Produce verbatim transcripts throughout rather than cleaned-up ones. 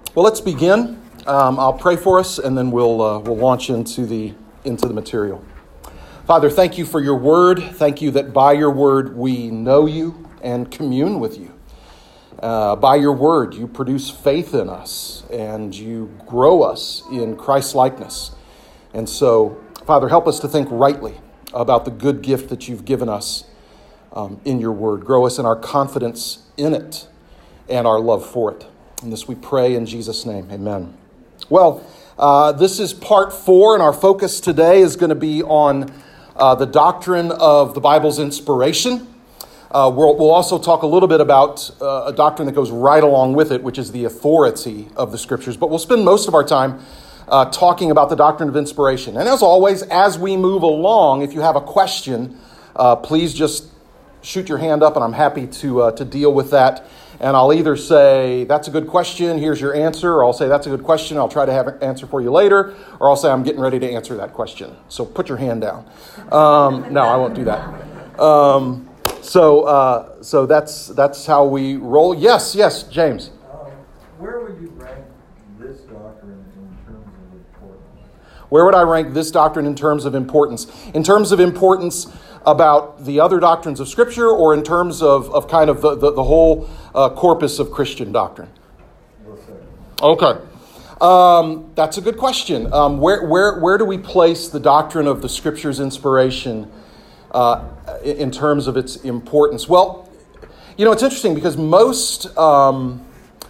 Well, let's begin. Um, I'll pray for us, and then we'll uh, we'll launch into the into the material. Father, thank you for your word. Thank you that by your word we know you and commune with you. Uh, by your word, you produce faith in us, and you grow us in Christ-likeness. And so, Father, help us to think rightly about the good gift that you've given us um, in your word. Grow us in our confidence in it and our love for it. And this we pray in Jesus' name. Amen. Well, uh, this is part four, and our focus today is going to be on uh, the doctrine of the Bible's inspiration. Uh, we'll, we'll also talk a little bit about uh, a doctrine that goes right along with it, which is the authority of the Scriptures. But we'll spend most of our time uh, talking about the doctrine of inspiration. And as always, as we move along, if you have a question, uh, please just shoot your hand up, and I'm happy to uh, to deal with that. And I'll either say, that's a good question, here's your answer, or I'll say, that's a good question, I'll try to have an answer for you later, or I'll say, I'm getting ready to answer that question. So put your hand down. Um, no, I won't do that. Um, so uh, so that's that's how we roll. Yes, yes, James. Um, where would you rank this doctrine in terms of importance? Where would I rank this doctrine in terms of importance? In terms of importance about the other doctrines of Scripture, or in terms of, of kind of the, the, the whole uh, corpus of Christian doctrine? Okay. Um, that's a good question. Um, where, where, where do we place the doctrine of the Scripture's inspiration uh, in terms of its importance? Well, you know, it's interesting because most, um,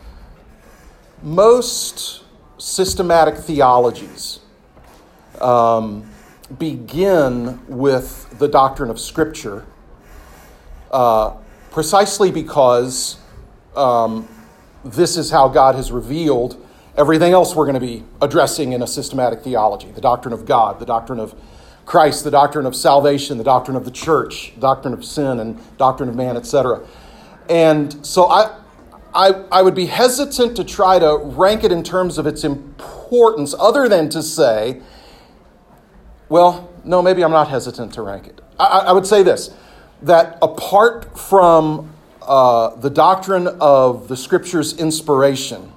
most systematic theologies um, begin with the doctrine of Scripture uh, precisely because um, this is how God has revealed everything else we're going to be addressing in a systematic theology. The doctrine of God, the doctrine of Christ, the doctrine of salvation, the doctrine of the church, doctrine of sin and doctrine of man, et cetera. And so I, I, I would be hesitant to try to rank it in terms of its importance, other than to say, well, no, maybe I'm not hesitant to rank it. I, I would say this, that apart from uh, the doctrine of the Scripture's inspiration,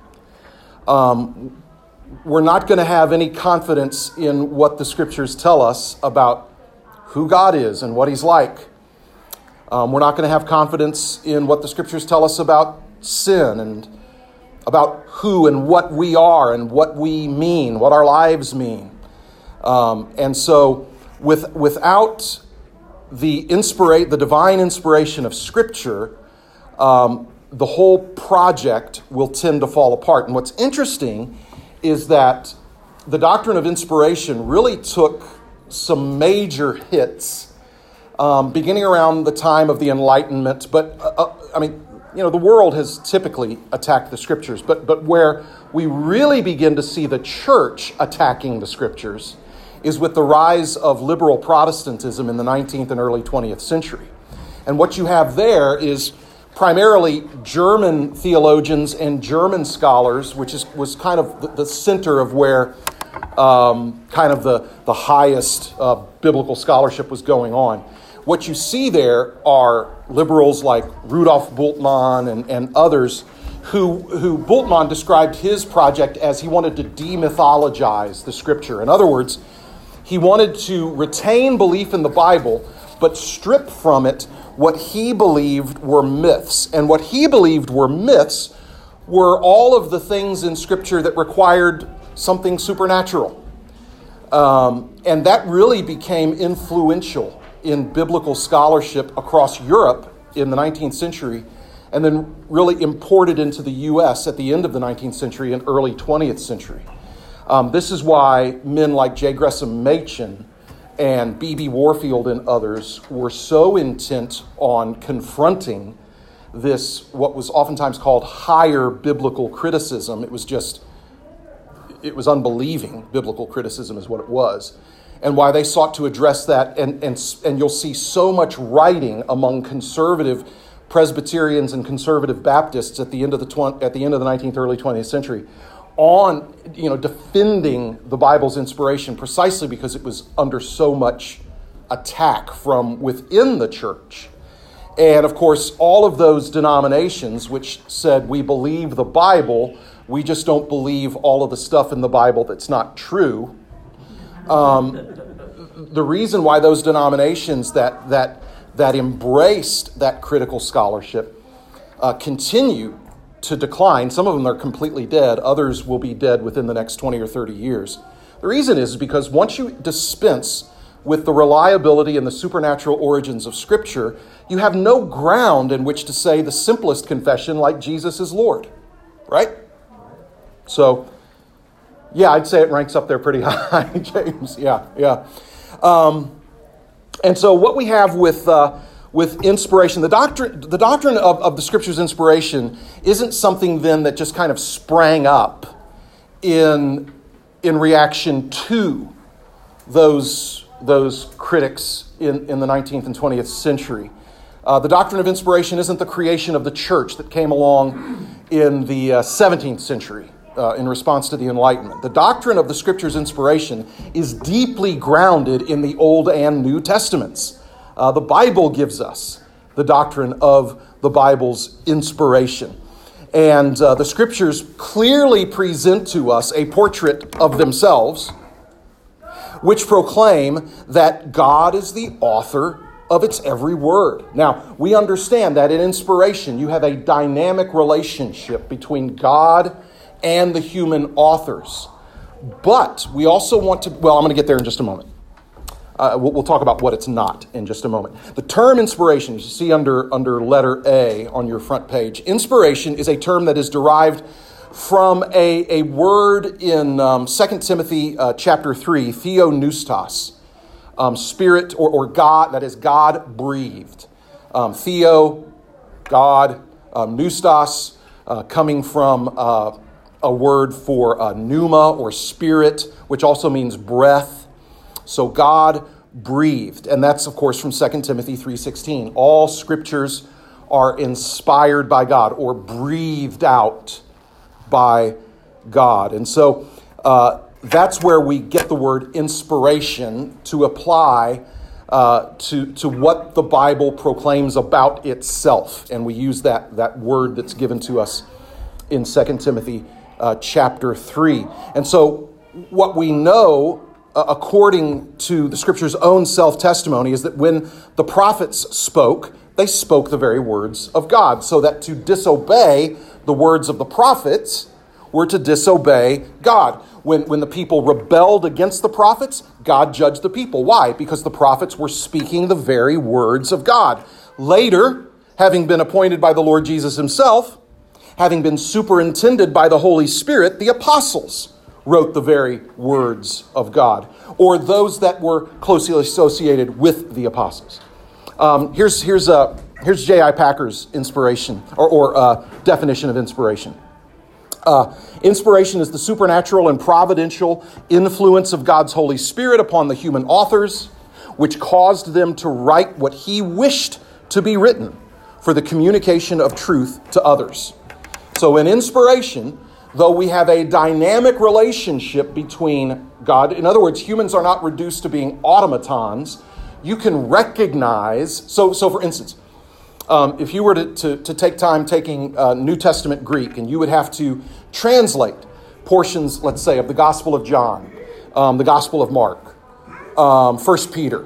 um, we're not going to have any confidence in what the Scriptures tell us about who God is and what He's like. Um, we're not going to have confidence in what the Scriptures tell us about sin and about who and what we are and what we mean, what our lives mean. Um, and so with, without the inspira- the divine inspiration of Scripture, um, the whole project will tend to fall apart. And what's interesting is that the doctrine of inspiration really took some major hits um, beginning around the time of the Enlightenment. But, uh, I mean, you know, the world has typically attacked the Scriptures, but but where we really begin to see the church attacking the Scriptures is with the rise of liberal Protestantism in the nineteenth and early twentieth century. And what you have there is primarily German theologians and German scholars, which is was kind of the, the center of where um, kind of the, the highest uh, biblical scholarship was going on. What you see there are liberals like Rudolf Bultmann and, and others who, who Bultmann described his project as he wanted to demythologize the Scripture. In other words, he wanted to retain belief in the Bible, but strip from it what he believed were myths. And what he believed were myths were all of the things in Scripture that required something supernatural. Um, and that really became influential in biblical scholarship across Europe in the nineteenth century, and then really imported into the U S at the end of the nineteenth century and early twentieth century. Um, this is why men like J. Gresham Machen and B B Warfield and others were so intent on confronting this, what was oftentimes called higher biblical criticism. It was just, it was unbelieving biblical criticism is what it was. And why they sought to address that, and, and, and you'll see so much writing among conservative Presbyterians and conservative Baptists at the end of the tw- at the end of the nineteenth, early twentieth century on, you know, defending the Bible's inspiration precisely because it was under so much attack from within the church. And of course, all of those denominations which said we believe the Bible, we just don't believe all of the stuff in the Bible that's not true. Um, the reason why those denominations that that that embraced that critical scholarship uh, continue to decline. Some of them are completely dead. Others will be dead within the next twenty or thirty years. The reason is because once you dispense with the reliability and the supernatural origins of Scripture, you have no ground in which to say the simplest confession like Jesus is Lord. Right? So, yeah, I'd say it ranks up there pretty high, James. Yeah, yeah. Um, and so what we have with uh, with inspiration, the doctrine the doctrine of, of the Scripture's inspiration isn't something then that just kind of sprang up in in reaction to those those critics in, in the nineteenth and twentieth century. Uh, the doctrine of inspiration isn't the creation of the church that came along in the uh, seventeenth century. Uh, in response to the Enlightenment. The doctrine of the Scripture's inspiration is deeply grounded in the Old and New Testaments. Uh, the Bible gives us the doctrine of the Bible's inspiration. And uh, the Scriptures clearly present to us a portrait of themselves, which proclaim that God is the author of its every word. Now, we understand that in inspiration, you have a dynamic relationship between God and the human authors. But we also want to, well, I'm going to get there in just a moment. Uh, we'll, we'll talk about what it's not in just a moment. The term inspiration, as you see under, under letter A on your front page, inspiration is a term that is derived from a, a word in um, Second Timothy uh, chapter three, theopneustos, um, spirit or, or God, that is God breathed. Um, theo, God, um, pneustos, uh, coming from uh, a word for uh, pneuma or spirit, which also means breath. So God breathed. And that's, of course, from Second Timothy three sixteen. All scriptures are inspired by God or breathed out by God. And so uh, that's where we get the word inspiration to apply uh, to, to what the Bible proclaims about itself. And we use that, that word that's given to us in Second Timothy Uh, chapter three. And so what we know, uh, according to the Scripture's own self-testimony, is that when the prophets spoke, they spoke the very words of God. So that to disobey the words of the prophets were to disobey God. When, when the people rebelled against the prophets, God judged the people. Why? Because the prophets were speaking the very words of God. Later, having been appointed by the Lord Jesus himself, having been superintended by the Holy Spirit, the apostles wrote the very words of God, or those that were closely associated with the apostles. Um, here's here's uh, here's J I Packer's inspiration or, or uh, definition of inspiration. Uh, inspiration is the supernatural and providential influence of God's Holy Spirit upon the human authors, which caused them to write what He wished to be written for the communication of truth to others. So in inspiration, though we have a dynamic relationship between God, in other words, humans are not reduced to being automatons, you can recognize, so so for instance, um, if you were to, to, to take time taking uh, New Testament Greek, and you would have to translate portions, let's say, of the Gospel of John, um, the Gospel of Mark, um, First Peter,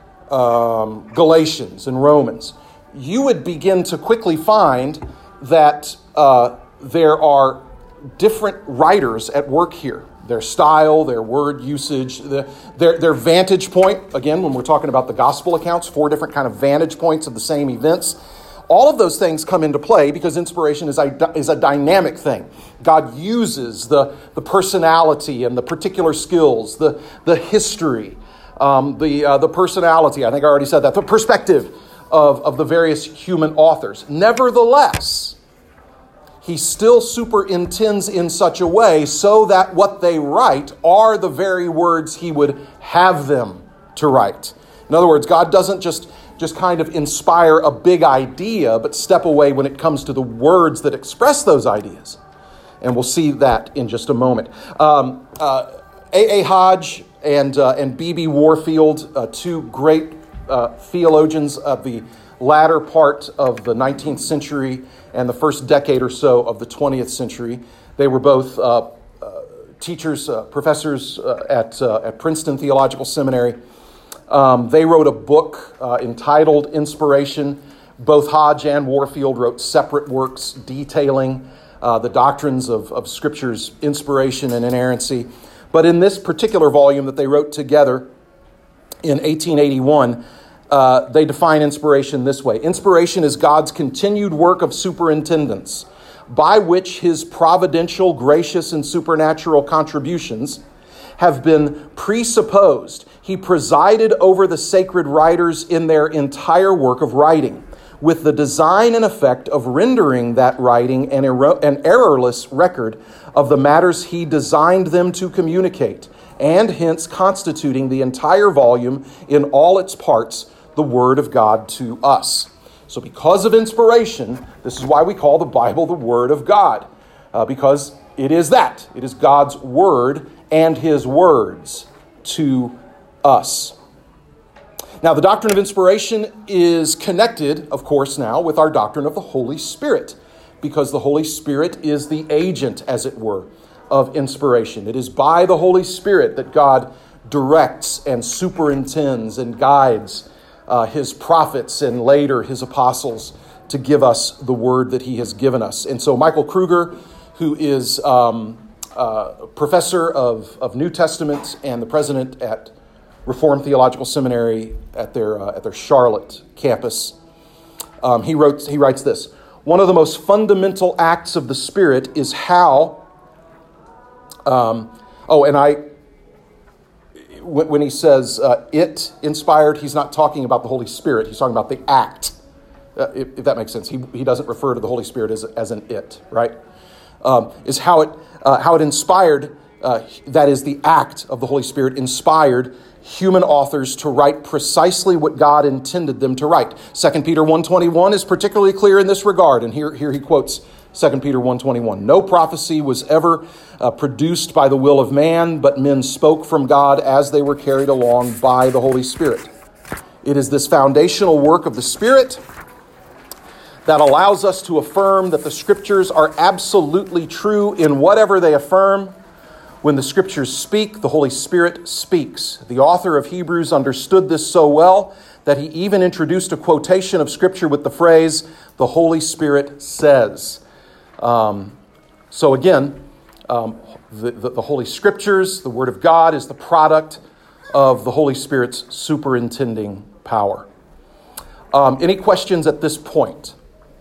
um, Galatians, and Romans, you would begin to quickly find that uh, there are different writers at work here. Their style, their word usage, the, their, their vantage point. Again, when we're talking about the gospel accounts, four different kind of vantage points of the same events. All of those things come into play because inspiration is a, is a dynamic thing. God uses the, the personality and the particular skills, the, the history, um, the, uh, the personality, I think I already said that, the perspective of, of the various human authors. Nevertheless, He still superintends in such a way so that what they write are the very words He would have them to write. In other words, God doesn't just, just kind of inspire a big idea, but step away when it comes to the words that express those ideas. And we'll see that in just a moment. Um, uh, A A. Hodge and uh, and B B. Warfield, uh, two great uh, theologians of the latter part of the nineteenth century and the first decade or so of the twentieth century. They were both uh, uh, teachers, uh, professors uh, at, uh, at Princeton Theological Seminary. Um, they wrote a book uh, entitled Inspiration. Both Hodge and Warfield wrote separate works detailing uh, the doctrines of, of Scripture's inspiration and inerrancy. But in this particular volume that they wrote together in eighteen eighty-one, uh, they define inspiration this way. Inspiration is God's continued work of superintendence, by which his providential, gracious, and supernatural contributions have been presupposed. He presided over the sacred writers in their entire work of writing, with the design and effect of rendering that writing an, erro- an errorless record of the matters he designed them to communicate, and hence constituting the entire volume in all its parts the Word of God to us. So because of inspiration, this is why we call the Bible the Word of God, uh, because it is that. It is God's Word and his words to us. Now, the doctrine of inspiration is connected, of course, now with our doctrine of the Holy Spirit, because the Holy Spirit is the agent, as it were, of inspiration. It is by the Holy Spirit that God directs and superintends and guides uh, his prophets and later his apostles to give us the word that he has given us. And so Michael Kruger, who is um, uh, professor of, of New Testament and the president at Reformed Theological Seminary at their uh, at their Charlotte campus, um, he wrote he writes this: one of the most fundamental acts of the Spirit is how. Um, oh, and I. When, when he says uh, it inspired, he's not talking about the Holy Spirit. He's talking about the act. Uh, if, if that makes sense, he he doesn't refer to the Holy Spirit as as an it, right? Um, is how it uh, how it inspired. Uh, that is the act of the Holy Spirit inspired human authors to write precisely what God intended them to write. Second Peter one twenty-one is particularly clear in this regard, and here, here he quotes Second Peter one twenty-one. No prophecy was ever uh, produced by the will of man, but men spoke from God as they were carried along by the Holy Spirit. It is this foundational work of the Spirit that allows us to affirm that the Scriptures are absolutely true in whatever they affirm. When the Scriptures speak, the Holy Spirit speaks. The author of Hebrews understood this so well that he even introduced a quotation of Scripture with the phrase, "The Holy Spirit says." Um, so again, um, the, the, the Holy Scriptures, the Word of God, is the product of the Holy Spirit's superintending power. Um, any questions at this point?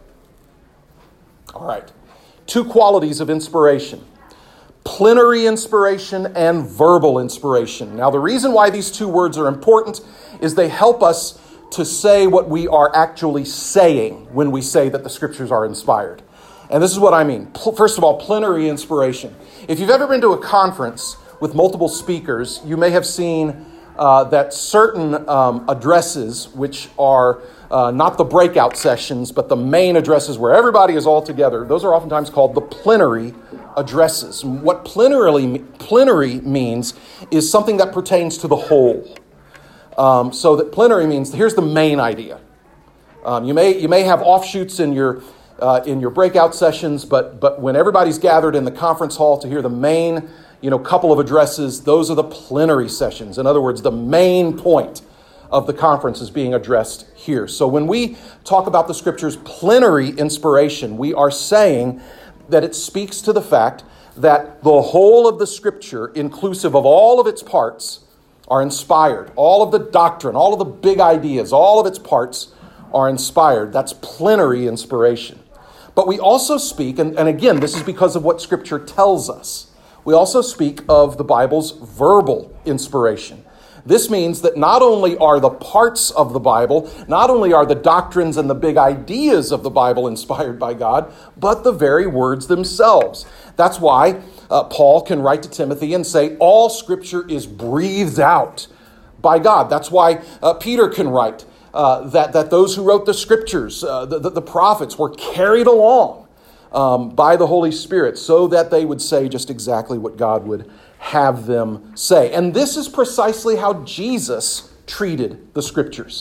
All right. Two qualities of inspiration: plenary inspiration and verbal inspiration. Now, the reason why these two words are important is they help us to say what we are actually saying when we say that the Scriptures are inspired. And this is what I mean. First of all, plenary inspiration. If you've ever been to a conference with multiple speakers, you may have seen uh, that certain um, addresses, which are uh, not the breakout sessions, but the main addresses where everybody is all together, those are oftentimes called the plenary addresses. What plenary, plenary means is something that pertains to the whole. Um, so that plenary means, here's the main idea. Um, you may you may have offshoots in your uh, in your breakout sessions, but but when everybody's gathered in the conference hall to hear the main, you know, couple of addresses, those are the plenary sessions. In other words, the main point of the conference is being addressed here. So when we talk about the Scriptures' plenary inspiration, we are saying that it speaks to the fact that the whole of the Scripture, inclusive of all of its parts, are inspired. All of the doctrine, all of the big ideas, all of its parts are inspired. That's plenary inspiration. But we also speak, and, and again, this is because of what Scripture tells us, we also speak of the Bible's verbal inspiration. This means that not only are the parts of the Bible, not only are the doctrines and the big ideas of the Bible inspired by God, but the very words themselves. That's why uh, Paul can write to Timothy and say, all Scripture is breathed out by God. That's why uh, Peter can write uh, that, that those who wrote the Scriptures, uh, the, the, the prophets, were carried along um, by the Holy Spirit so that they would say just exactly what God would have them say. And this is precisely how Jesus treated the Scriptures.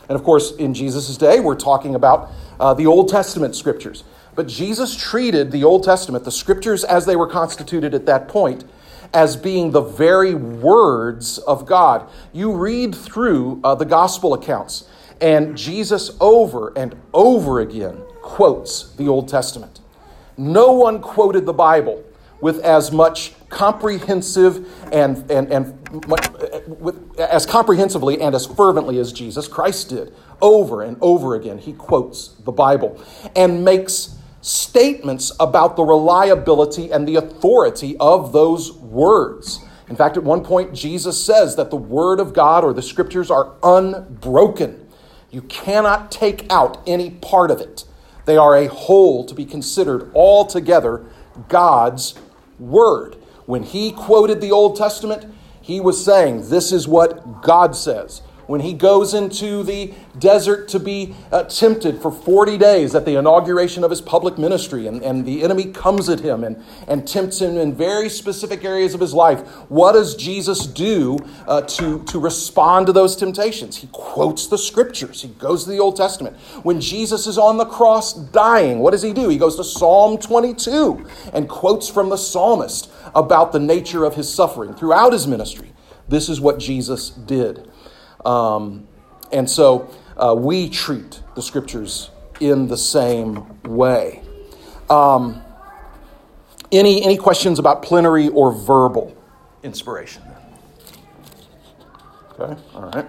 And of course, in Jesus' day, we're talking about uh, the Old Testament scriptures. But Jesus treated the Old Testament, the scriptures as they were constituted at that point, as being the very words of God. You read through uh, the gospel accounts, and Jesus over and over again quotes the Old Testament. No one quoted the Bible with as much comprehensive and, and, and much, with, as comprehensively and as fervently as Jesus Christ did. Over and over again, he quotes the Bible and makes statements about the reliability and the authority of those words. In fact, at one point, Jesus says that the Word of God or the Scriptures are unbroken. You cannot take out any part of it. They are a whole to be considered altogether God's Word. When he quoted the Old Testament, he was saying, this is what God says. When he goes into the desert to be uh, tempted for forty days at the inauguration of his public ministry, and, and the enemy comes at him and, and tempts him in very specific areas of his life, what does Jesus do uh, to, to respond to those temptations? He quotes the scriptures. He goes to the Old Testament. When Jesus is on the cross dying, what does he do? He goes to Psalm twenty-two and quotes from the psalmist about the nature of his suffering throughout his ministry. This is what Jesus did. Um, and so uh, we treat the scriptures in the same way. Um, any any questions about plenary or verbal inspiration? Okay, all right.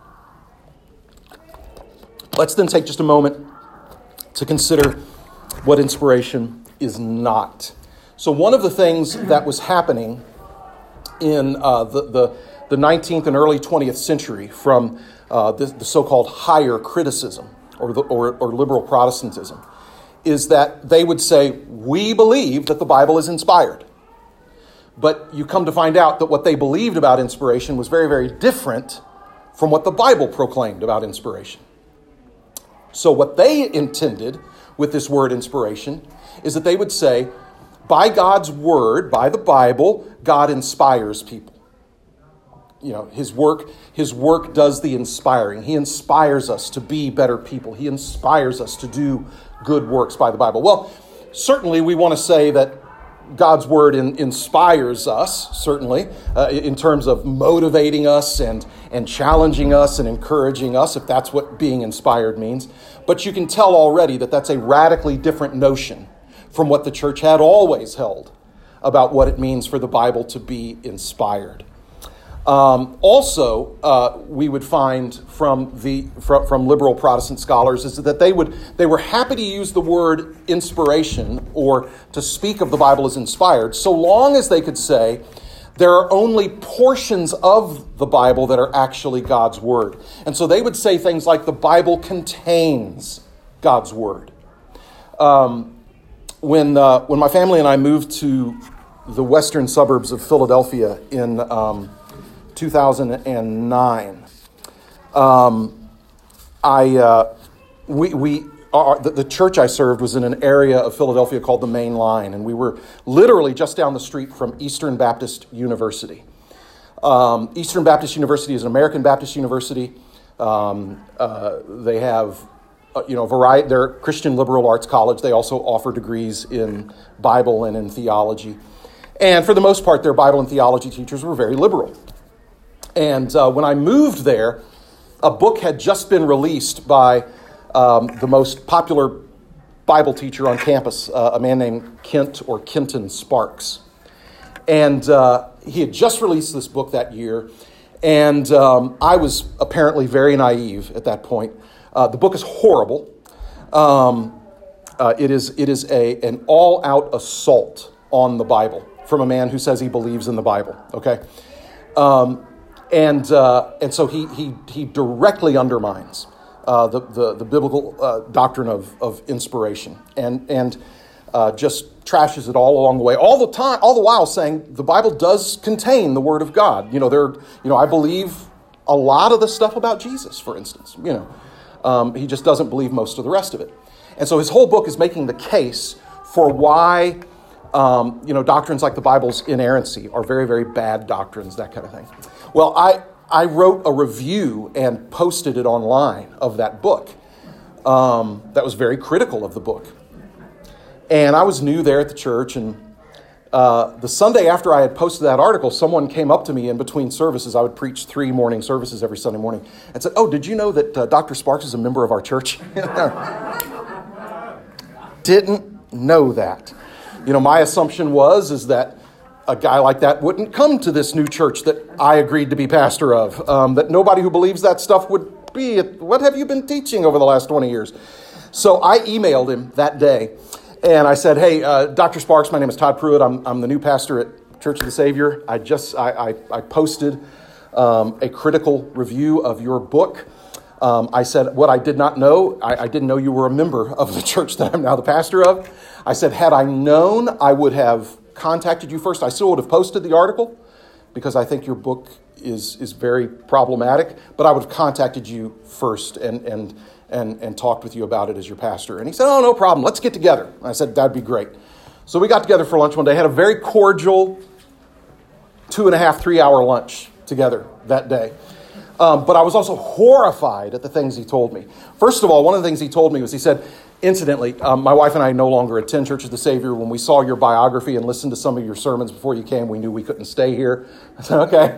Let's then take just a moment to consider what inspiration is not. So one of the things that was happening in uh, the the the nineteenth and early twentieth century from uh, the, the so-called higher criticism or, the, or, or liberal Protestantism is that they would say, we believe that the Bible is inspired. But you come to find out that what they believed about inspiration was very, very different from what the Bible proclaimed about inspiration. So what they intended with this word inspiration is that they would say, by God's word, by the Bible, God inspires people. You know, his work, his work does the inspiring. He inspires us to be better people. He inspires us to do good works by the Bible. Well, certainly we want to say that God's word in, inspires us, certainly, uh, in terms of motivating us and, and challenging us and encouraging us, if that's what being inspired means. But you can tell already that that's a radically different notion from what the church had always held about what it means for the Bible to be inspired. Um, also, uh, we would find from the from, from liberal Protestant scholars is that they would they were happy to use the word inspiration or to speak of the Bible as inspired, so long as they could say there are only portions of the Bible that are actually God's word. And so they would say things like the Bible contains God's word. Um, when uh, when my family and I moved to the western suburbs of Philadelphia in um, two thousand nine. Um, I uh, we we our, the, the church I served was in an area of Philadelphia called the Main Line, and we were literally just down the street from Eastern Baptist University. Um, Eastern Baptist University is an American Baptist university. Um, uh, they have uh, you know variety. They're a Christian liberal arts college. They also offer degrees in Bible and in theology, and for the most part, their Bible and theology teachers were very liberal. And uh, when I moved there, a book had just been released by um, the most popular Bible teacher on campus, uh, a man named Kent or Kenton Sparks. And uh, he had just released this book that year, and um, I was apparently very naive at that point. Uh, the book is horrible. Um, uh, it is it is a an all-out assault on the Bible from a man who says he believes in the Bible. Okay. Um, And uh, and so he he he directly undermines uh, the, the the biblical uh, doctrine of, of inspiration and and uh, just trashes it all along the way, all the time, all the while saying the Bible does contain the Word of God. You know, there. You know, I believe a lot of the stuff about Jesus, for instance. You know, um, he just doesn't believe most of the rest of it, and so his whole book is making the case for why um, you know doctrines like the Bible's inerrancy are very very bad doctrines, that kind of thing. Well, I I wrote a review and posted it online of that book um, that was very critical of the book. And I was new there at the church, and uh, the Sunday after I had posted that article, someone came up to me in between services. I would preach three morning services every Sunday morning, and said, "Oh, did you know that uh, Doctor Sparks is a member of our church?" Didn't know that. You know, my assumption was is that a guy like that wouldn't come to this new church that I agreed to be pastor of, um, that nobody who believes that stuff would be, what have you been teaching over the last twenty years? So I emailed him that day, and I said, "Hey, uh, Doctor Sparks, my name is Todd Pruitt. I'm, I'm the new pastor at Church of the Savior. I just, I, I, I posted um, a critical review of your book. Um, I said, what I did not know, I, I didn't know you were a member of the church that I'm now the pastor of. I said, had I known, I would have contacted you first. I still would have posted the article because I think your book is is very problematic, but I would have contacted you first and and and and talked with you about it as your pastor." And he said, "Oh, no problem. Let's get together." And I said, "That'd be great." So we got together for lunch one day, had a very cordial two and a half, three hour lunch together that day. Um, but I was also horrified at the things he told me. First of all, one of the things he told me was, he said, incidentally, um, my wife and I no longer attend Church of the Savior. When we saw your biography and listened to some of your sermons before you came, we knew we couldn't stay here. I said, okay.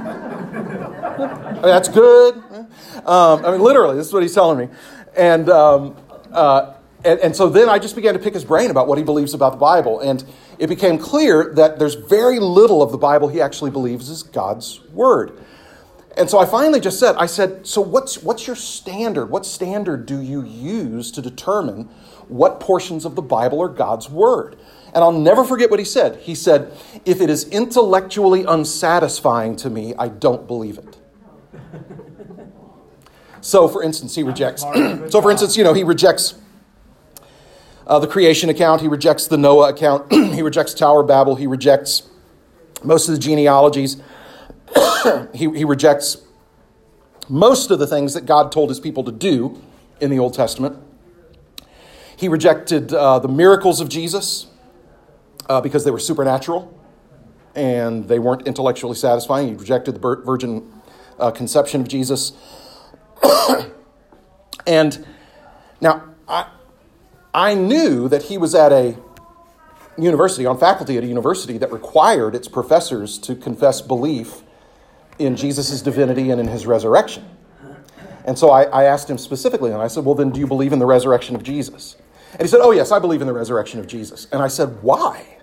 That's good. Um, I mean, literally, this is what he's telling me. And, um, uh, and and so then I just began to pick his brain about what he believes about the Bible. And it became clear that there's very little of the Bible he actually believes is God's word. And so I finally just said, I said, so what's what's your standard? What standard do you use to determine what portions of the Bible are God's word? And I'll never forget what he said. He said, if it is intellectually unsatisfying to me, I don't believe it. So, for instance, he rejects. so, for instance, you know, he rejects uh, the creation account. He rejects the Noah account. He rejects Tower of Babel. He rejects most of the genealogies. he, he rejects most of the things that God told his people to do in the Old Testament. He rejected uh, the miracles of Jesus uh, because they were supernatural and they weren't intellectually satisfying. He rejected the virgin uh, conception of Jesus. And now, I, I knew that he was at a university, on faculty at a university that required its professors to confess belief in Jesus' divinity and in his resurrection. And so I, I asked him specifically, and I said, well, then do you believe in the resurrection of Jesus? And he said, oh, yes, I believe in the resurrection of Jesus. And I said, why?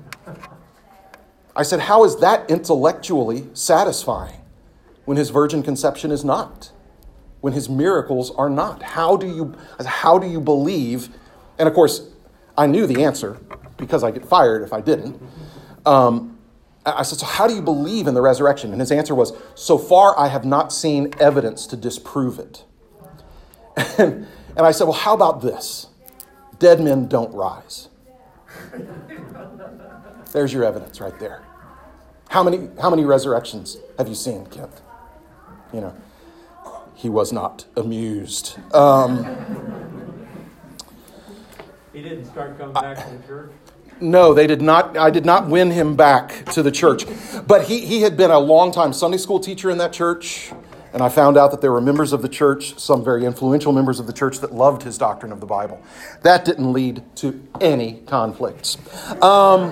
I said, how is that intellectually satisfying when his virgin conception is not? When his miracles are not? How do you, how do you believe? And of course, I knew the answer because I get fired if I didn't. Um, I said, so how do you believe in the resurrection? And his answer was, so far I have not seen evidence to disprove it. And, and I said, well, how about this? Dead men don't rise. There's your evidence right there. How many, how many resurrections have you seen, Kent? You know, he was not amused. Um, he didn't start coming back I, to the church? No, they did not. I did not win him back to the church. But he, he had been a long-time Sunday school teacher in that church. And I found out that there were members of the church, some very influential members of the church, that loved his doctrine of the Bible. That didn't lead to any conflicts. Um,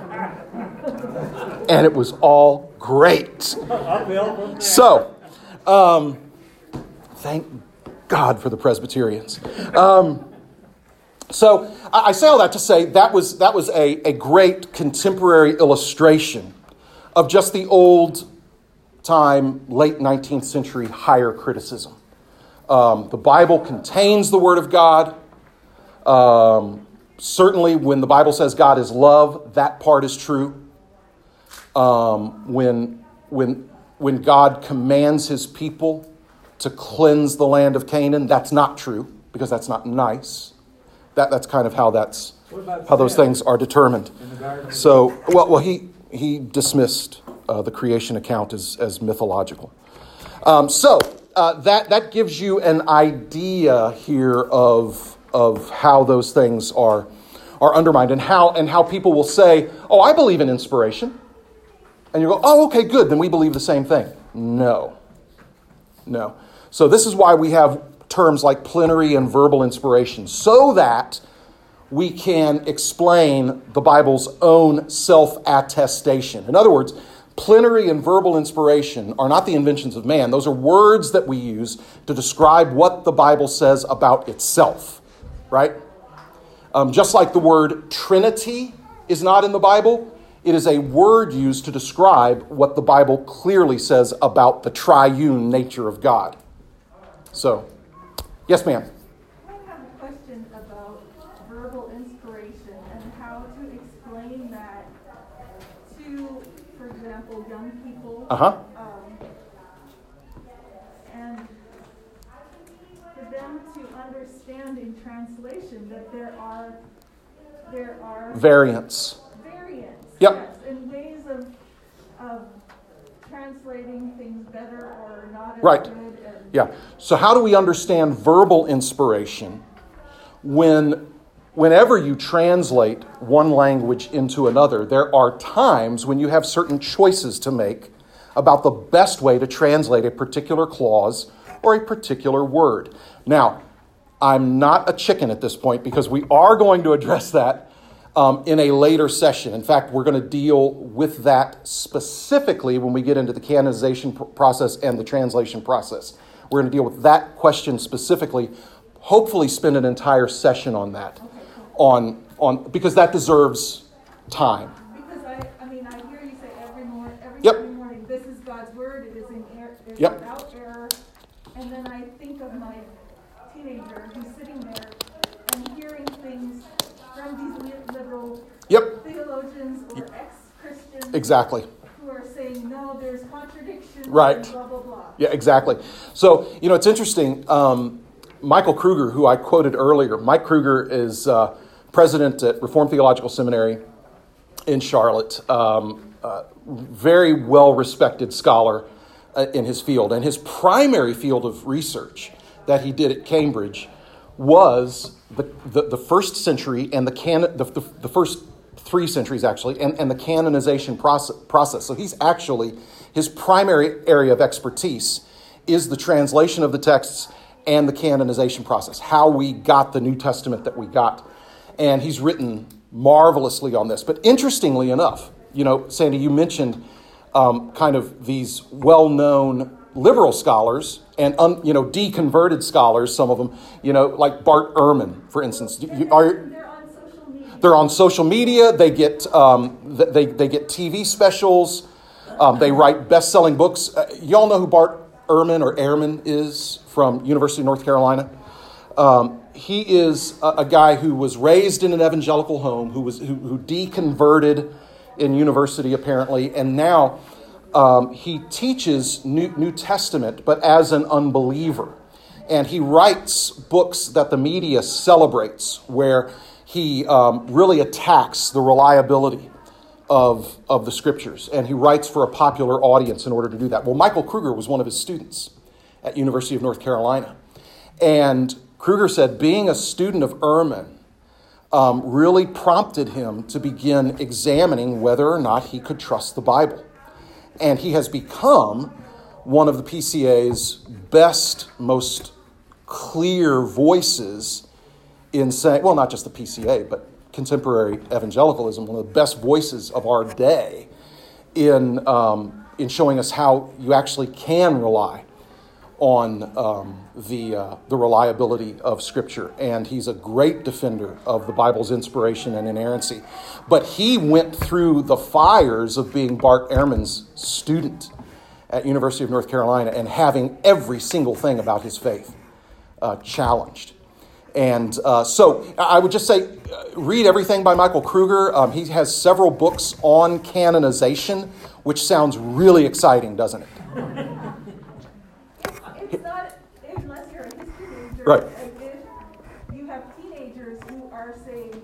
and it was all great. So, um, thank God for the Presbyterians. Um, so I, I say all that to say that was that was a, a great contemporary illustration of just the old time, late nineteenth century higher criticism. Um, the Bible contains the Word of God. Um, certainly when the Bible says God is love, that part is true. Um, when, when, when God commands his people to cleanse the land of Canaan, that's not true because that's not nice. That, that's kind of how that's how those things are determined. So, well, well, he he dismissed uh, the creation account as as mythological. Um, so uh, that that gives you an idea here of of how those things are are undermined and how and how people will say, "Oh, I believe in inspiration," and you go, "Oh, okay, good. Then we believe the same thing." No. No. So this is why we have terms like plenary and verbal inspiration, so that we can explain the Bible's own self-attestation. In other words, plenary and verbal inspiration are not the inventions of man. Those are words that we use to describe what the Bible says about itself, right? Um, just like the word Trinity is not in the Bible, it is a word used to describe what the Bible clearly says about the triune nature of God. So, yes, ma'am. I have a question about verbal inspiration and how to explain that to, for example, young people. Uh-huh. Um, and for them to understand in translation that there are there are Variants. variants. Yep. Yes, and ways of of translating things better or not as Right. good. And Yeah. So how do we understand verbal inspiration when whenever you translate one language into another, there are times when you have certain choices to make about the best way to translate a particular clause or a particular word. Now, I'm not a chicken at this point because we are going to address that um, in a later session. In fact, we're going to deal with that specifically when we get into the canonization pr- process and the translation process. We're going to deal with that question specifically, hopefully spend an entire session on that, on on because that deserves time. Because I, I mean, I hear you say every morning, every Yep. Sunday morning, this is God's word. It is in error, it is Yep. without error. And then I think of my teenager who's sitting there and hearing things from these li- liberal Yep, theologians or ex-Christians exactly. who are saying no, there's contradiction. Right. And blah blah blah. Yeah, exactly. So, you know, it's interesting. Um, Michael Kruger, who I quoted earlier, Mike Kruger is uh, president at Reformed Theological Seminary in Charlotte. Um, uh, very well-respected scholar uh, in his field. And his primary field of research that he did at Cambridge was the, the, the first century and the, can, the, the, the first three centuries, actually, and, and the canonization process, process. So he's actually, his primary area of expertise is the translation of the texts and the canonization process, how we got the New Testament that we got. And he's written marvelously on this. But interestingly enough, you know, Sandy, you mentioned um, kind of these well-known liberal scholars and, un, you know, deconverted scholars, some of them, you know, like Bart Ehrman, for instance. You, are, They're on social media. they're on social media. They get, um, they, they get T V specials. Um, they write best-selling books. Uh, y'all know who Bart Ehrman or Ehrman is from University of North Carolina? Um, he is a, a guy who was raised in an evangelical home, who was who, who deconverted in university apparently, and now um, he teaches New, New Testament, but as an unbeliever. And he writes books that the media celebrates, where he um, really attacks the reliability of, of the scriptures. And he writes for a popular audience in order to do that. Well, Michael Kruger was one of his students at University of North Carolina. And Kruger said being a student of Ehrman um, really prompted him to begin examining whether or not he could trust the Bible. And he has become one of the P C A's best, most clear voices in saying, well, not just the P C A, but contemporary evangelicalism, one of the best voices of our day in um, in showing us how you actually can rely on um, the uh, the reliability of Scripture. And he's a great defender of the Bible's inspiration and inerrancy. But he went through the fires of being Bart Ehrman's student at University of North Carolina and having every single thing about his faith uh, challenged. And uh, so I would just say, uh, read everything by Michael Kruger. Um, he has several books on canonization, which sounds really exciting, doesn't it? It's not, unless you're a history major. Right. If you have teenagers who are saying,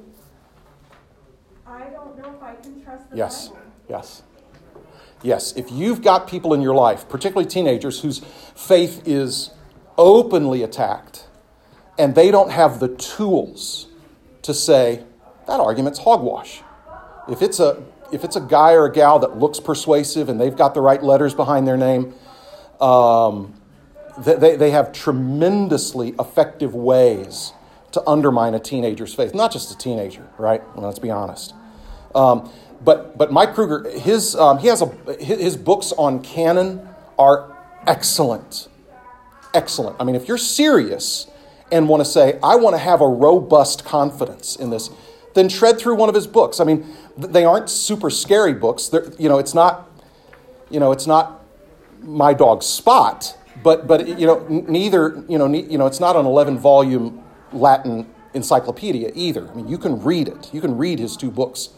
I don't know if I can trust the Yes, Bible. yes. Yes, if you've got people in your life, particularly teenagers, whose faith is openly attacked, and they don't have the tools to say, that argument's hogwash. If it's a if it's a guy or a gal that looks persuasive and they've got the right letters behind their name, um, they, they have tremendously effective ways to undermine a teenager's faith. Not just a teenager, right? Well, let's be honest. Um, but but Mike Kruger, his um, he has a his books on canon are excellent, excellent. I mean, if you're serious and want to say, I want to have a robust confidence in this, then tread through one of his books. I mean, they aren't super scary books. They're, you know, it's not, you know, it's not My Dog Spot, but but you know, neither, you know, ne- you know, it's not an eleven volume Latin encyclopedia either. I mean, you can read it. You can read his two books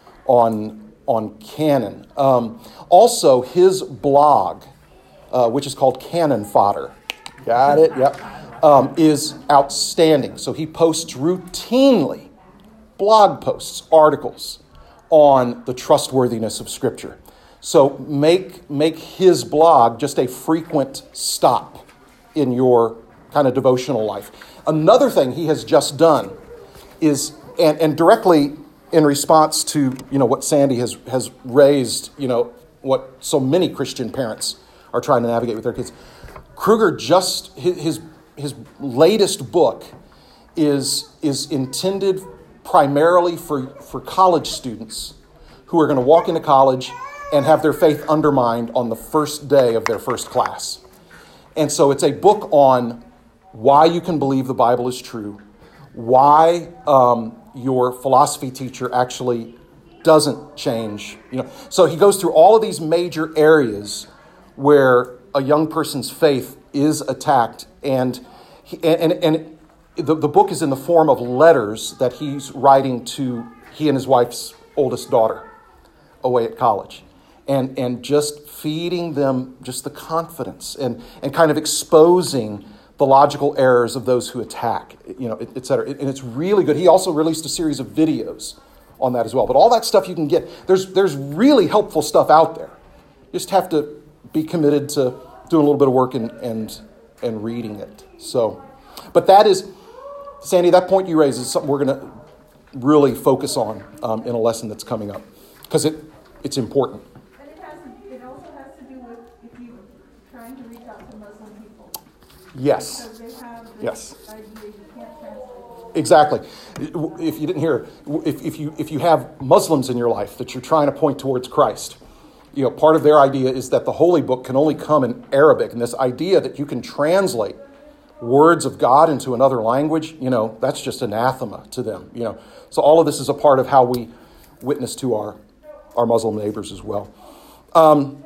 on on canon. Um, also, his blog, uh, which is called Canon Fodder, got it? Yep, um, is outstanding. So he posts routinely blog posts, articles on the trustworthiness of Scripture. So make make his blog just a frequent stop in your kind of devotional life. Another thing he has just done is, and, and directly in response to, you know, what Sandy has, has raised, you know, what so many Christian parents are trying to navigate with their kids. Kruger just, his his latest book is, is intended primarily for, for college students who are going to walk into college and have their faith undermined on the first day of their first class. And so it's a book on why you can believe the Bible is true, why um, your philosophy teacher actually doesn't change. You know, so he goes through all of these major areas where a young person's faith is attacked, and he, and and the, the book is in the form of letters that he's writing to he and his wife's oldest daughter away at college, and and just feeding them just the confidence and and kind of exposing the logical errors of those who attack, you know, et cetera. And it's really good. He also released a series of videos on that as well. But all that stuff you can get. There's there's really helpful stuff out there. You just have to be committed to doing a little bit of work and and and reading it. So, but that is, Sandy, that point you raise is something we're going to really focus on um, in a lesson that's coming up, because it it's important. And it has to, it also has to do with if you're trying to reach out to Muslim people. Yes. Because they have this Yes. idea you can't translate. Exactly. If you didn't hear, if, if you if you have Muslims in your life that you're trying to point towards Christ, you know, part of their idea is that the Holy Book can only come in Arabic, and this idea that you can translate words of God into another language, you know, that's just anathema to them. You know, so all of this is a part of how we witness to our our Muslim neighbors as well. Um,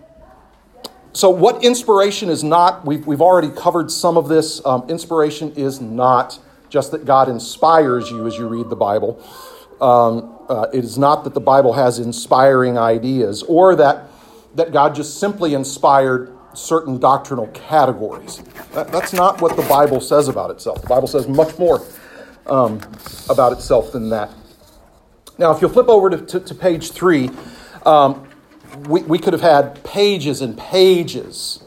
so what inspiration is not, we've, we've already covered some of this. Um, inspiration is not just that God inspires you as you read the Bible. Um, uh, it is not that the Bible has inspiring ideas, or that, that God just simply inspired certain doctrinal categories. That, that's not what the Bible says about itself. The Bible says much more um, about itself than that. Now, if you'll flip over to, to, to page three, um, we, we could have had pages and pages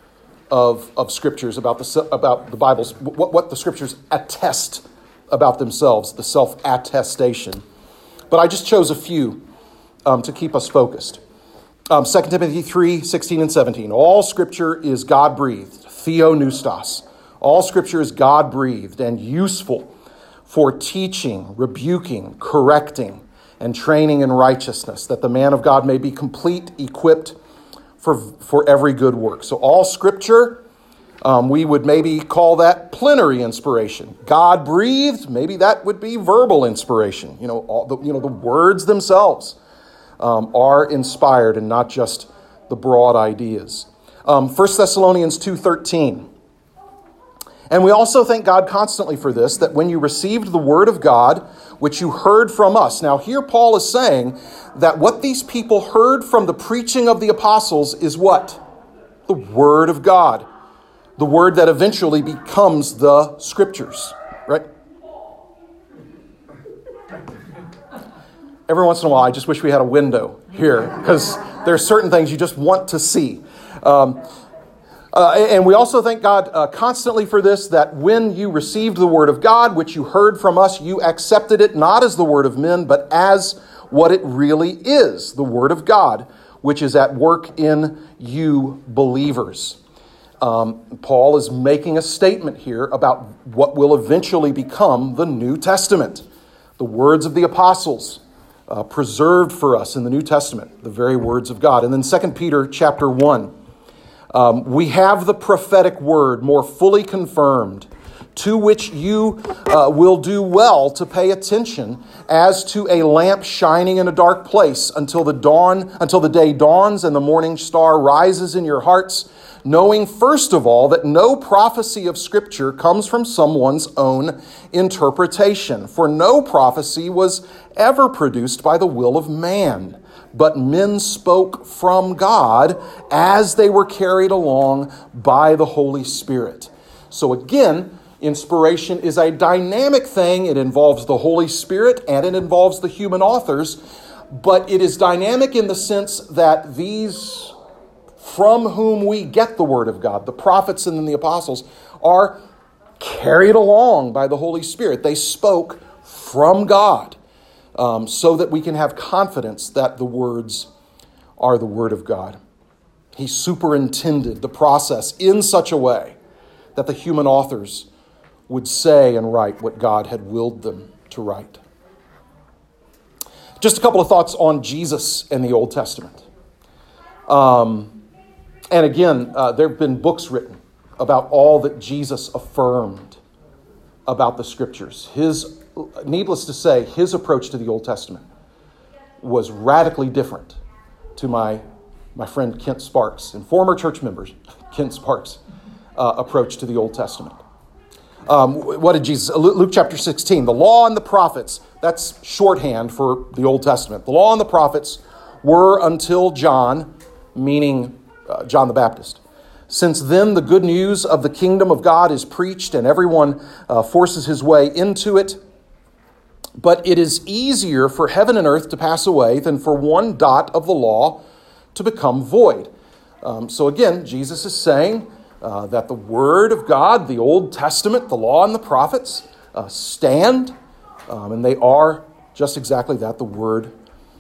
of, of scriptures about the about the Bible's what, what the scriptures attest about themselves, the self-attestation. But I just chose a few um, to keep us focused. Um, Second Timothy three, sixteen and seventeen. All scripture is God-breathed, theopneustos. All scripture is God-breathed and useful for teaching, rebuking, correcting, and training in righteousness, that the man of God may be complete, equipped for, for every good work. So all scripture, um, we would maybe call that plenary inspiration. God-breathed, maybe that would be verbal inspiration. You know, all the, you know, the words themselves um, are inspired and not just the broad ideas. Um, First Thessalonians two thirteen. And we also thank God constantly for this, that when you received the word of God, which you heard from us. Now here Paul is saying that what these people heard from the preaching of the apostles is what? The word of God. The word that eventually becomes the scriptures, right? Every once in a while, I just wish we had a window here, because there are certain things you just want to see. Um, Uh, and we also thank God uh, constantly for this, that when you received the word of God, which you heard from us, you accepted it not as the word of men, but as what it really is, the word of God, which is at work in you believers. Um, Paul is making a statement here about what will eventually become the New Testament. The words of the apostles uh, preserved for us in the New Testament, the very words of God. And then Second Peter chapter one, um, we have the prophetic word more fully confirmed, to which you uh, will do well to pay attention as to a lamp shining in a dark place until the dawn, until the day dawns and the morning star rises in your hearts, knowing first of all that no prophecy of Scripture comes from someone's own interpretation. For no prophecy was ever produced by the will of man, but men spoke from God as they were carried along by the Holy Spirit. So again, inspiration is a dynamic thing. It involves the Holy Spirit and it involves the human authors, but it is dynamic in the sense that these from whom we get the word of God, the prophets and then the apostles, are carried along by the Holy Spirit. They spoke from God um, so that we can have confidence that the words are the word of God. He superintended the process in such a way that the human authors would say and write what God had willed them to write. Just a couple of thoughts on Jesus and the Old Testament. Um... And again, uh, there have been books written about all that Jesus affirmed about the Scriptures. His, needless to say, his approach to the Old Testament was radically different to my, my friend Kent Sparks and former church members, Kent Sparks' uh, approach to the Old Testament. Um, what did Jesus, Luke chapter sixteen, the law and the prophets, that's shorthand for the Old Testament. The law and the prophets were until John, meaning Uh, John the Baptist. Since then, the good news of the kingdom of God is preached and everyone uh, forces his way into it. But it is easier for heaven and earth to pass away than for one dot of the law to become void. Um, so again, Jesus is saying uh, that the word of God, the Old Testament, the law and the prophets uh, stand, um, and they are just exactly that, the word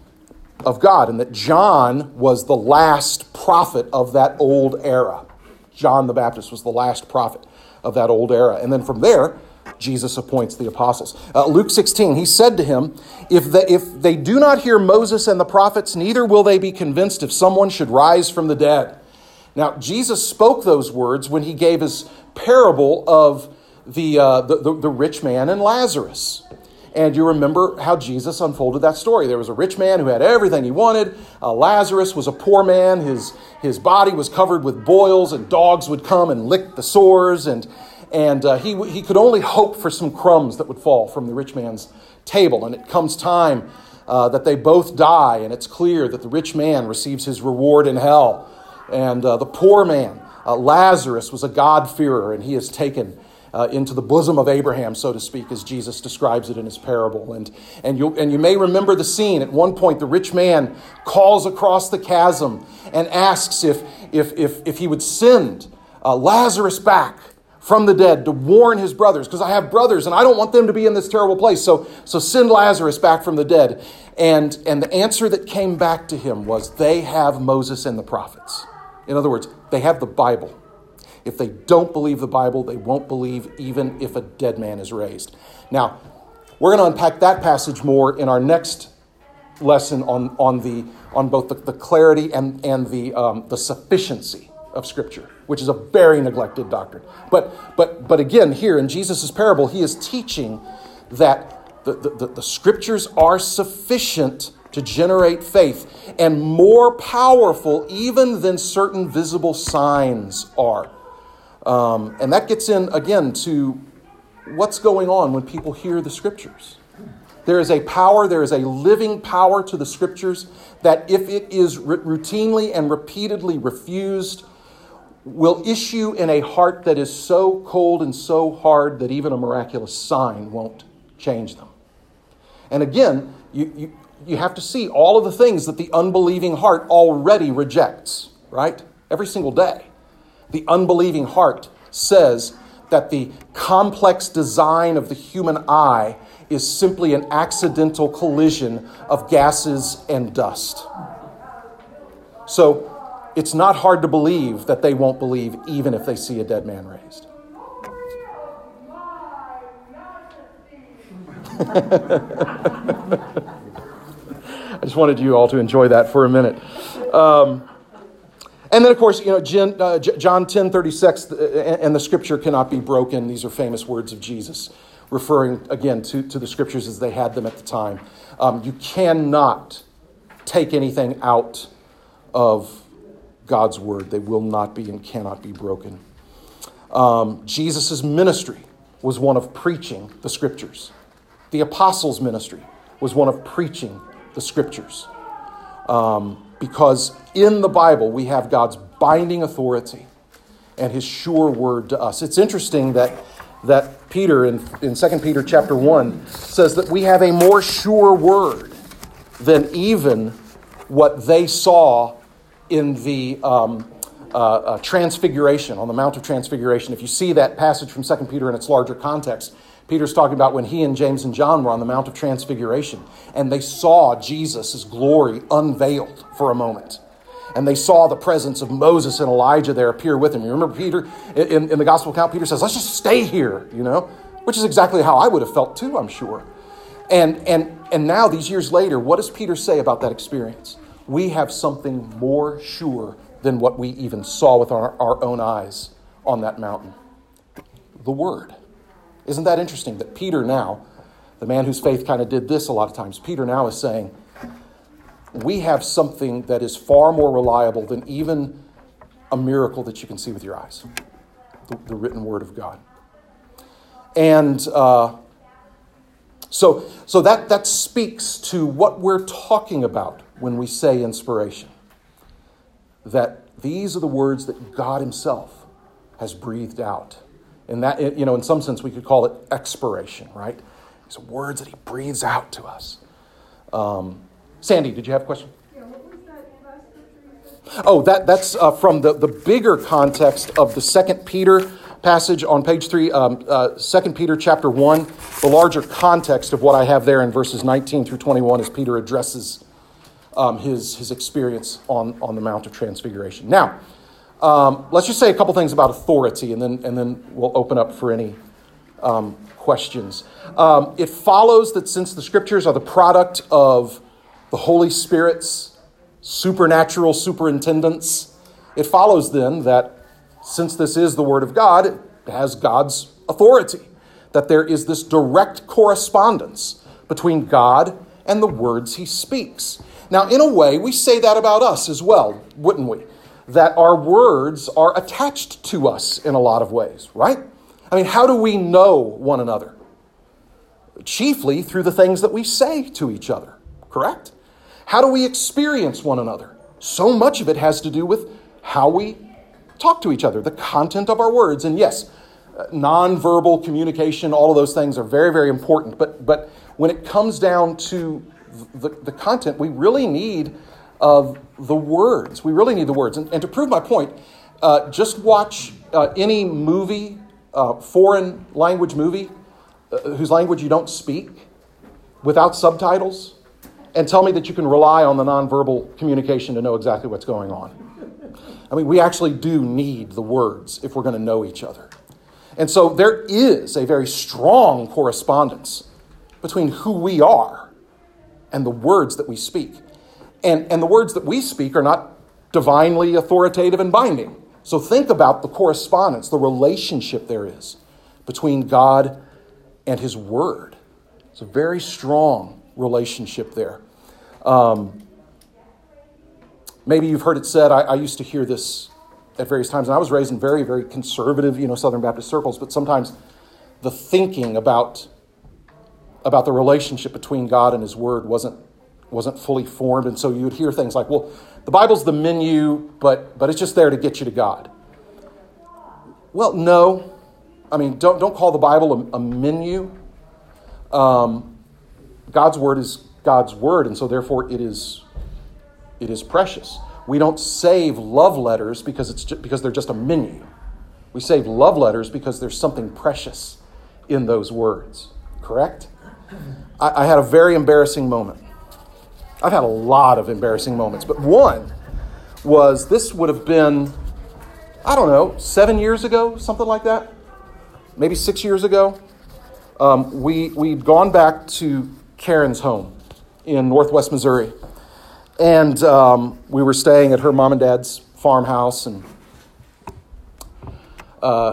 of God, and that John was the last prophet of that old era. John the Baptist was the last prophet of that old era. And then from there, Jesus appoints the apostles. Uh, Luke sixteen, he said to him, if they, if they do not hear Moses and the prophets, neither will they be convinced if someone should rise from the dead. Now, Jesus spoke those words when he gave his parable of the, uh, the, the, the rich man and Lazarus. And you remember how Jesus unfolded that story. There was a rich man who had everything he wanted. Uh, Lazarus was a poor man. His, his body was covered with boils, and dogs would come and lick the sores. And, and uh, he, he could only hope for some crumbs that would fall from the rich man's table. And it comes time uh, that they both die, and it's clear that the rich man receives his reward in hell. And uh, the poor man, uh, Lazarus, was a God-fearer, and he is taken Uh, into the bosom of Abraham, so to speak, as Jesus describes it in his parable. And and you and you may remember the scene. At one point, the rich man calls across the chasm and asks if if if, if he would send uh, Lazarus back from the dead to warn his brothers, because I have brothers and I don't want them to be in this terrible place. So so send Lazarus back from the dead. And and the answer that came back to him was, they have Moses and the prophets. In other words, they have the Bible. If they don't believe the Bible, they won't believe even if a dead man is raised. Now, we're going to unpack that passage more in our next lesson on, on, the, on both the, the clarity and, and the, um, the sufficiency of Scripture, which is a very neglected doctrine. But, but, but again, here in Jesus' parable, he is teaching that the, the, the Scriptures are sufficient to generate faith and more powerful even than certain visible signs are. Um, and that gets in, again, to what's going on when people hear the Scriptures. There is a power, there is a living power to the Scriptures that if it is r- routinely and repeatedly refused, will issue in a heart that is so cold and so hard that even a miraculous sign won't change them. And again, you, you, you have to see all of the things that the unbelieving heart already rejects, right? Every single day. The unbelieving heart says that the complex design of the human eye is simply an accidental collision of gases and dust. So it's not hard to believe that they won't believe even if they see a dead man raised. I just wanted you all to enjoy that for a minute. Um, and then, of course, you know, John ten thirty-six, and the scripture cannot be broken. These are famous words of Jesus, referring, again, to, to the scriptures as they had them at the time. Um, you cannot take anything out of God's word. They will not be and cannot be broken. Um, Jesus' ministry was one of preaching the scriptures. The apostles' ministry was one of preaching the scriptures. Um, because in the Bible, we have God's binding authority and his sure word to us. It's interesting that, that Peter, in, in Second Peter chapter one, says that we have a more sure word than even what they saw in the um, uh, uh, transfiguration, on the Mount of Transfiguration. If you see that passage from Second Peter in its larger context, Peter's talking about when he and James and John were on the Mount of Transfiguration, and they saw Jesus' glory unveiled for a moment. And they saw the presence of Moses and Elijah there appear with him. You remember Peter, in, in the gospel account, Peter says, let's just stay here, you know, which is exactly how I would have felt too, I'm sure. And, and, and now, these years later, what does Peter say about that experience? We have something more sure than what we even saw with our, our own eyes on that mountain. The Word. Isn't that interesting that Peter now, the man whose faith kind of did this a lot of times, Peter now is saying, we have something that is far more reliable than even a miracle that you can see with your eyes. The, the written Word of God. And uh, so, so that, that speaks to what we're talking about when we say inspiration. That these are the words that God himself has breathed out. And that, you know, in some sense, we could call it expiration, right? These are words that he breathes out to us. Um, Sandy, did you have a question? Yeah, what was that last scripture you said? Oh, that, that's uh, from the, the bigger context of the Second Peter passage on page three, um, uh, Second Peter chapter one. The larger context of what I have there in verses nineteen through twenty-one as Peter addresses um, his, his experience on, on the Mount of Transfiguration. Now, Um, let's just say a couple things about authority, and then and then we'll open up for any um, questions. Um, it follows that since the scriptures are the product of the Holy Spirit's supernatural superintendence, it follows then that since this is the Word of God, it has God's authority, that there is this direct correspondence between God and the words he speaks. Now, in a way, we say that about us as well, wouldn't we? That our words are attached to us in a lot of ways, right? I mean, how do we know one another? Chiefly through the things that we say to each other, correct? How do we experience one another? So much of it has to do with how we talk to each other, the content of our words. And yes, nonverbal communication, all of those things are very, very important. But but when it comes down to the, the content, we really need of the words. We really need the words. And, and to prove my point, uh, just watch uh, any movie, uh, foreign language movie, uh, whose language you don't speak, without subtitles, and tell me that you can rely on the nonverbal communication to know exactly what's going on. I mean, we actually do need the words if we're going to know each other. And so there is a very strong correspondence between who we are and the words that we speak. And, and the words that we speak are not divinely authoritative and binding. So think about the correspondence, the relationship there is between God and his word. It's a very strong relationship there. Um, maybe you've heard it said, I, I used to hear this at various times, and I was raised in very, very conservative, you know, Southern Baptist circles, but sometimes the thinking about, about the relationship between God and his word wasn't wasn't fully formed, and so you would hear things like, well, the Bible's the menu, but but it's just there to get you to God. Well, no. I mean, don't don't call the Bible a, a menu. Um, God's word is God's word, and so therefore it is it is precious. We don't save love letters because it's just, because they're just a menu. We save love letters because there's something precious in those words. Correct? I, I had a very embarrassing moment. I've had a lot of embarrassing moments, but one was this would have been, I don't know, seven years ago, something like that, maybe six years ago. Um, we, we'd gone back to Karen's home in northwest Missouri. And um, we were staying at her mom and dad's farmhouse. And uh,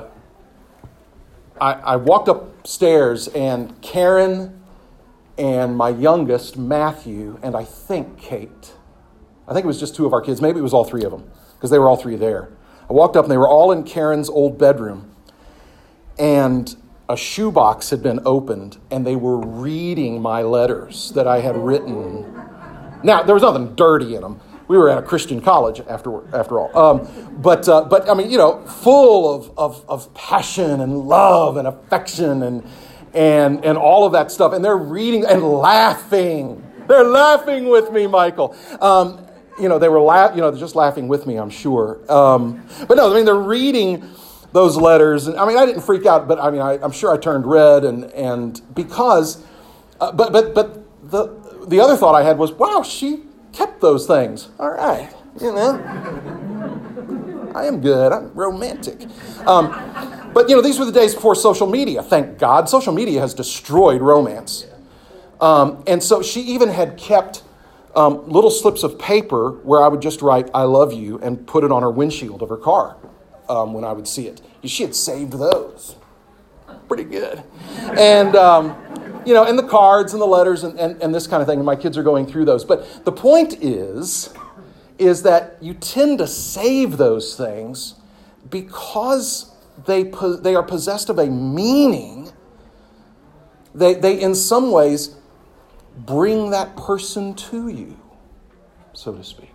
I, I walked upstairs, and Karen and my youngest, Matthew, and I think Kate, I think it was just two of our kids. Maybe it was all three of them, because they were all three there. I walked up, and they were all in Karen's old bedroom. And a shoebox had been opened, and they were reading my letters that I had written. Now, there was nothing dirty in them. We were at a Christian college, after after all. Um, but, uh, but I mean, you know, full of, of, of passion and love and affection and, and, and all of that stuff. And they're reading and laughing. They're laughing with me, Michael. Um, you know, they were la- you know, just laughing with me, I'm sure. Um, but no, I mean, they're reading those letters. And I mean, I didn't freak out, but I mean, I, I'm sure I turned red. And, and because, uh, but, but, but the, the other thought I had was, wow, she kept those things. All right. You know, I am good. I'm romantic. Um, but, you know, these were the days before social media. Thank God. Social media has destroyed romance. Um, and so she even had kept um, little slips of paper where I would just write, I love you, and put it on her windshield of her car um, when I would see it. She had saved those. Pretty good. And, um, you know, and the cards and the letters and, and, and this kind of thing. And my kids are going through those. But the point is, is that you tend to save those things because they they are possessed of a meaning. They, they in some ways, bring that person to you, so to speak.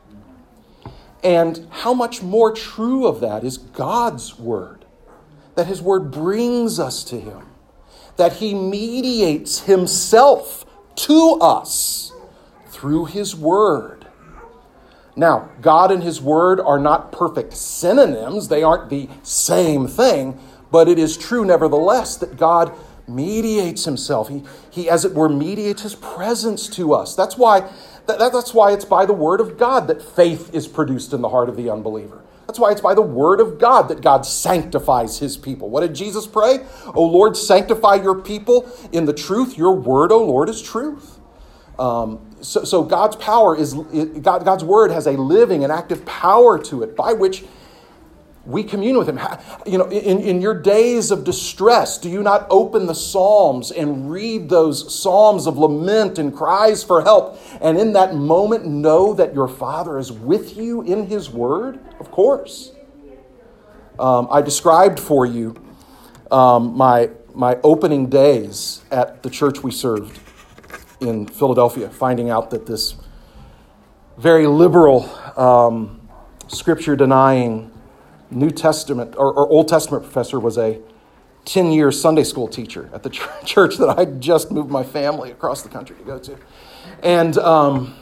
And how much more true of that is God's word, that his word brings us to him, that he mediates himself to us through his word. Now, God and his word are not perfect synonyms. They aren't the same thing, but it is true nevertheless that God mediates himself. He, he, as it were, mediates his presence to us. That's why, that, that's why it's by the word of God that faith is produced in the heart of the unbeliever. That's why it's by the word of God that God sanctifies his people. What did Jesus pray? O Lord, sanctify your people in the truth. Your word, O Lord, is truth. Um, so, so God's power is, God, God's word has a living and active power to it by which we commune with him. You know, in, in your days of distress, do you not open the Psalms and read those Psalms of lament and cries for help? And in that moment, know that your Father is with you in his word? Of course. Um, I described for you um, my, my opening days at the church we served in Philadelphia, finding out that this very liberal, um, scripture-denying New Testament or, or Old Testament professor was a ten-year Sunday school teacher at the ch- church that I just moved my family across the country to go to. And um,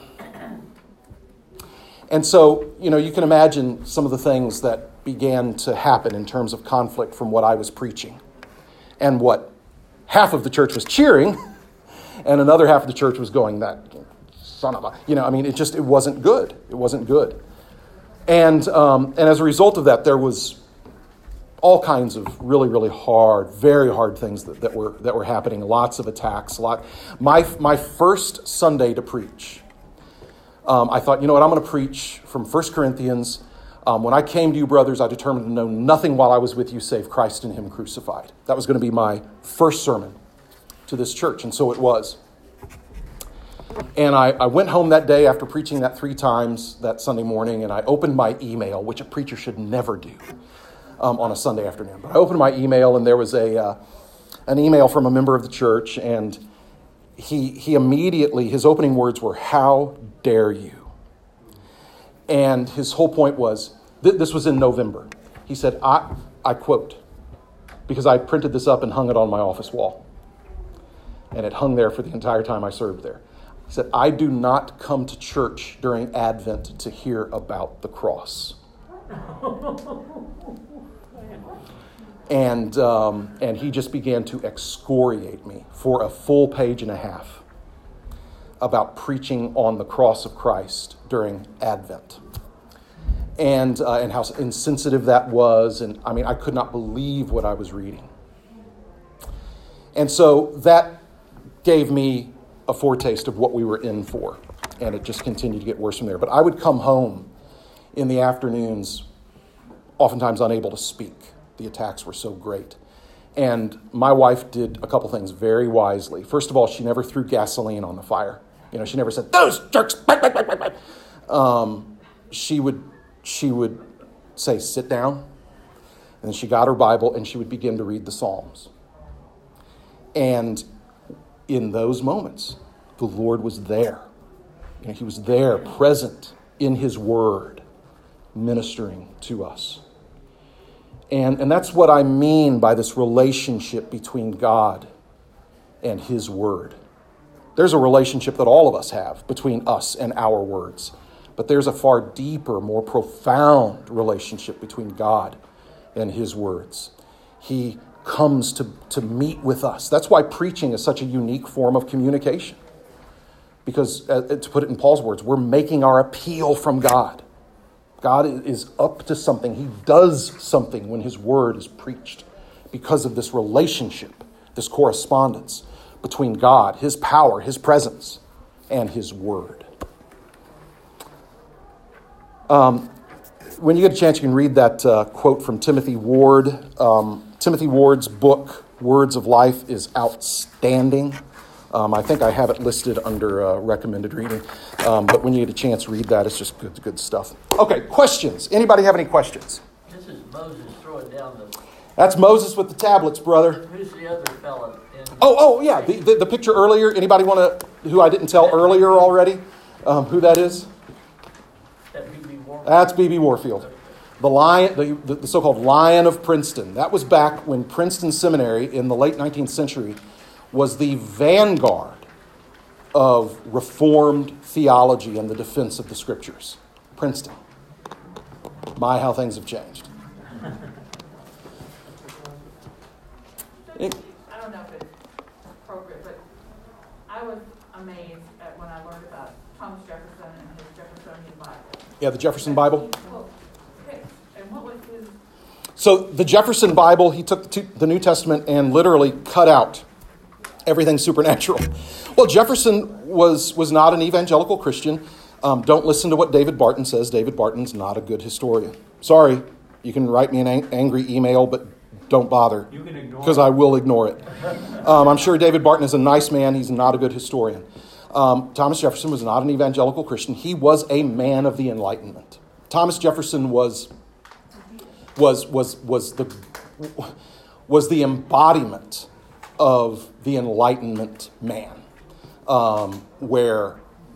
and so, you know, you can imagine some of the things that began to happen in terms of conflict from what I was preaching and what half of the church was cheering and another half of the church was going, that son of a, you know, I mean, it just, it wasn't good. It wasn't good. And um, and as a result of that, there was all kinds of really, really hard, very hard things that, that were that were happening. Lots of attacks. A lot. My my first Sunday to preach, um, I thought, you know what, I'm going to preach from First Corinthians. Um, when I came to you, brothers, I determined to know nothing while I was with you save Christ and him crucified. That was going to be my first sermon to this church, and so it was. And I, I went home that day after preaching that three times that Sunday morning, and I opened my email, which a preacher should never do um, on a Sunday afternoon. But I opened my email, and there was a uh, an email from a member of the church, and he he immediately, his opening words were, "How dare you?" And his whole point was, th- this was in November. He said, I, I quote, because I printed this up and hung it on my office wall. And it hung there for the entire time I served there. He said, I do not come to church during Advent to hear about the cross. And um, and he just began to excoriate me for a full page and a half about preaching on the cross of Christ during Advent. and uh, and how insensitive that was. And I mean, I could not believe what I was reading. And so that gave me a foretaste of what we were in for. And it just continued to get worse from there. But I would come home in the afternoons, oftentimes unable to speak. The attacks were so great. And my wife did a couple things very wisely. First of all, she never threw gasoline on the fire. You know, she never said, "Those jerks!" Um, she would, she would say, "Sit down." And then she got her Bible and she would begin to read the Psalms. And in those moments, the Lord was there. You know, he was there, present in his word, ministering to us. And, and that's what I mean by this relationship between God and his word. There's a relationship that all of us have between us and our words. But there's a far deeper, more profound relationship between God and his words. He comes to, to meet with us. That's why preaching is such a unique form of communication. Because, uh, to put it in Paul's words, we're making our appeal from God. God is up to something. He does something when his word is preached because of this relationship, this correspondence between God, his power, his presence, and his word. Um, when you get a chance, you can read that uh, quote from Timothy Ward. Um, Timothy Ward's book, Words of Life, is outstanding. Um, I think I have it listed under uh, recommended reading. Um, but when you get a chance, read that. It's just good, good stuff. Okay, questions. Anybody have any questions? This is Moses throwing down the... That's Moses with the tablets, brother. Who's the other fella? In... Oh, oh, yeah. The, the, the picture earlier. Anybody want to, who I didn't tell earlier already, um, who that is? That B B Warfield. That's B B Warfield. The lion, the, the so-called Lion of Princeton. That was back when Princeton Seminary in the late nineteenth century was the vanguard of Reformed theology and the defense of the Scriptures. Princeton. My, how things have changed. I don't know if it's appropriate, but I was amazed at when I learned about Thomas Jefferson and his Jeffersonian Bible. Yeah, the Jefferson Bible. Well, okay. And what was his... So the Jefferson Bible, he took the, the New Testament and literally cut out everything supernatural. Well, Jefferson was was not an evangelical Christian. Um, don't listen to what David Barton says. David Barton's not a good historian. Sorry, you can write me an ang- angry email, but don't bother. You can ignore because it. I will ignore it. Um, I'm sure David Barton is a nice man. He's not a good historian. Um, Thomas Jefferson was not an evangelical Christian. He was a man of the Enlightenment. Thomas Jefferson was was was was the was the embodiment of the Enlightenment man, um, where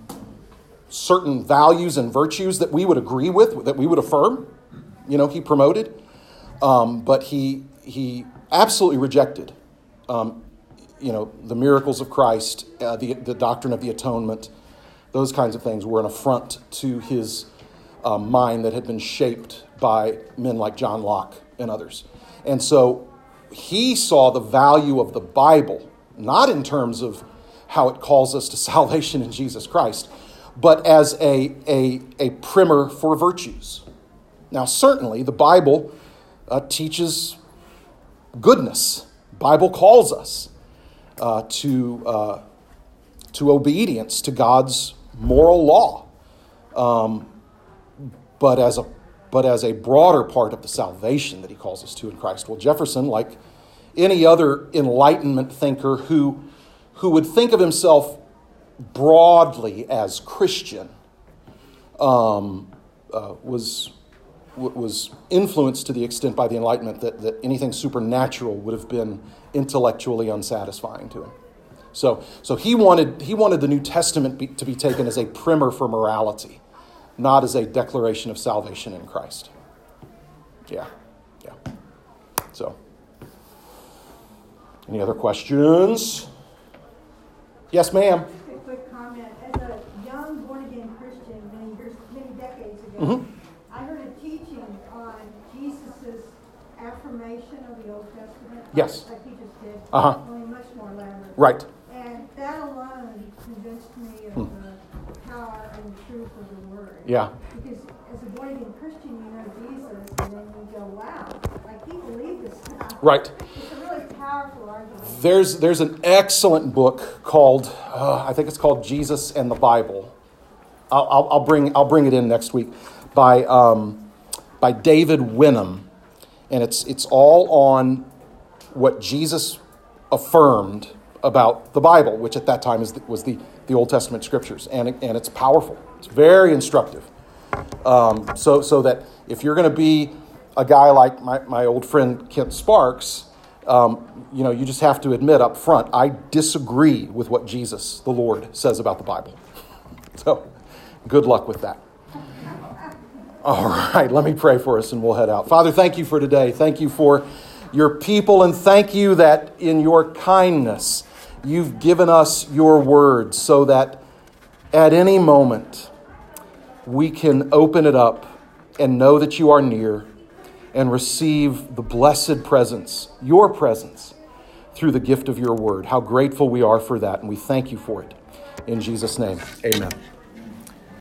certain values and virtues that we would agree with, that we would affirm, you know, he promoted, um, but he he absolutely rejected, um, you know, the miracles of Christ, uh, the the doctrine of the atonement. Those kinds of things were an affront to his uh, mind that had been shaped by men like John Locke and others, and so he saw the value of the Bible, not in terms of how it calls us to salvation in Jesus Christ, but as a, a, a primer for virtues. Now, certainly, the Bible uh, teaches goodness. The Bible calls us uh, to, uh, to obedience to God's moral law, um, but as a but as a broader part of the salvation that he calls us to in Christ. Well, Jefferson, like any other Enlightenment thinker who, who would think of himself broadly as Christian, um, uh, was, was influenced to the extent by the Enlightenment that, that anything supernatural would have been intellectually unsatisfying to him. So, so he wanted he wanted the New Testament be, to be taken as a primer for morality, not as a declaration of salvation in Christ. Yeah, yeah. So, any other questions? Yes, ma'am. Just a quick comment. As a young born-again Christian many years, many decades ago, Mm-hmm. I heard a teaching on Jesus' affirmation of the Old Testament. Yes. Like he just did. Uh-huh. Only much more elaborate. Right. And that alone convinced me of Hmm. the power and the truth of the Word. Yeah. Because as a born-again Christian, Right. It's a really powerful argument. There's there's an excellent book called uh, I think it's called Jesus and the Bible. I'll, I'll, I'll bring I'll bring it in next week by um, by David Wenham, and it's it's all on what Jesus affirmed about the Bible, which at that time is the, was the, the Old Testament scriptures, and it, and it's powerful. It's very instructive. Um, so so that if you're going to be a guy like my, my old friend Kent Sparks, um, you know, you just have to admit up front, I disagree with what Jesus, the Lord, says about the Bible. So good luck with that. All right, let me pray for us and we'll head out. Father, thank you for today. Thank you for your people, and thank you that in your kindness you've given us your word so that at any moment we can open it up and know that you are near and receive the blessed presence, your presence, through the gift of your word. How grateful we are for that, and we thank you for it. In Jesus' name, amen.